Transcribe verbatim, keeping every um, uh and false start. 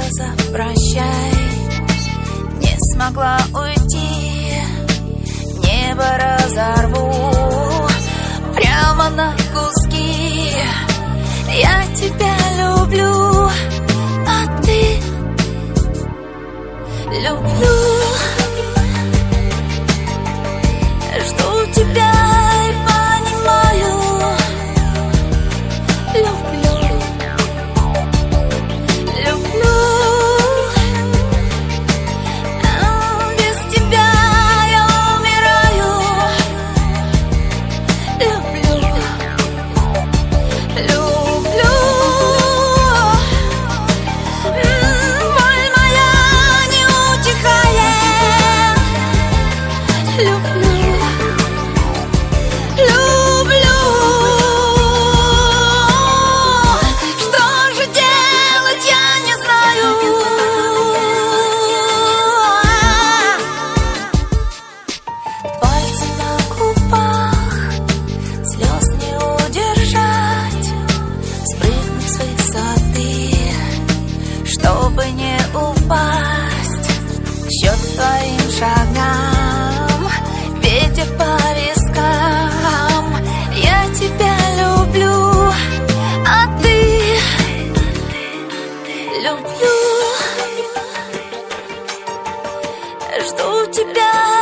глаза, прощай. Не смогла уйти, небо разорву прямо на куски. Я тебя люблю, а ты люблю. Жду тебя и понимаю, люблю, люблю. Без тебя я умираю, люблю, люблю. Боль моя не утихает, люблю. Чтобы не упасть к счет твоим шагам, ветер по вискам. Я тебя люблю, а ты люблю. Жду тебя.